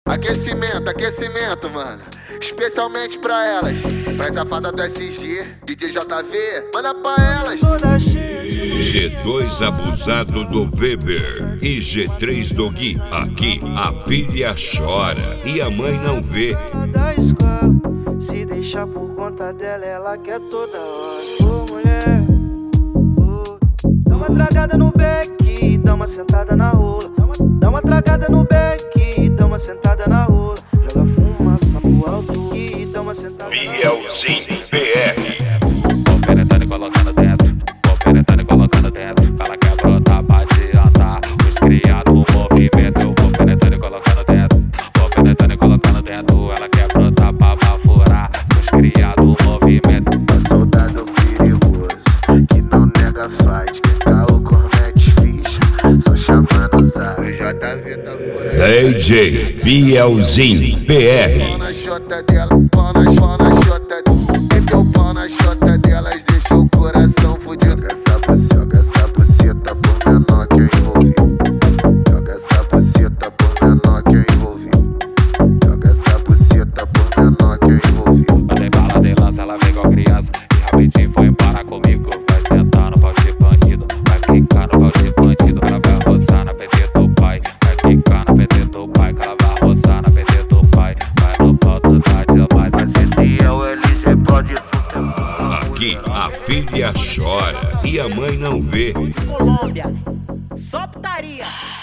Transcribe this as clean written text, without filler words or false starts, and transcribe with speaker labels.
Speaker 1: Aquecimento, aquecimento, mano. Especialmente pra elas. Pra safada do SG, DJ JV, manda pra elas.
Speaker 2: G2 abusado do Weber e G3 do Gui. Aqui a filha chora e a mãe não vê.
Speaker 3: Da escola, se deixar por conta dela, ela quer toda hora. Ô mulher, dá uma tragada no beck, dá uma sentada na rola. Dá uma tragada no beck, dá uma sentada na rola. Joga fumaça pro alto e dá uma sentada.
Speaker 2: Bielzinho BR.
Speaker 4: Vou penetrando e colocando dentro. Vou penetrando e colocando dentro. Ela quer brotar pra adiantar. Os criados, o movimento. Eu vou penetrando e colocando dentro. Vou penetrando e colocando dentro. Ela quer brotar pra bafurar. Os criados, o movimento.
Speaker 1: Soldado perigoso, que não nega fight. Que carro comete ficha, só chamando o zap.
Speaker 2: DJ Bielzinho BR.
Speaker 1: Pau na chota dela, pau na chota. Meteu o pau na chota delas, deixou o coração fudido. Joga essa buceta por menor que eu envolvi. Joga essa buceta por menor que eu envolvi. Joga essa buceta por menor que eu envolvi.
Speaker 4: Mandei bala de lança, ela vem igual criança. E rapidinho foi embora comigo. Vai sentar no pau de bandido. Vai ficar no pau de bandido. Ela vai roçar na PT do pai. Vai ficar na PT do pai. Que ela vai roçar na PT do pai. Vai no pau do tarde mais.
Speaker 1: Mas esse é o LG pode sucesso.
Speaker 2: Aqui a filha chora e a mãe não vê.
Speaker 5: Colômbia, só putaria.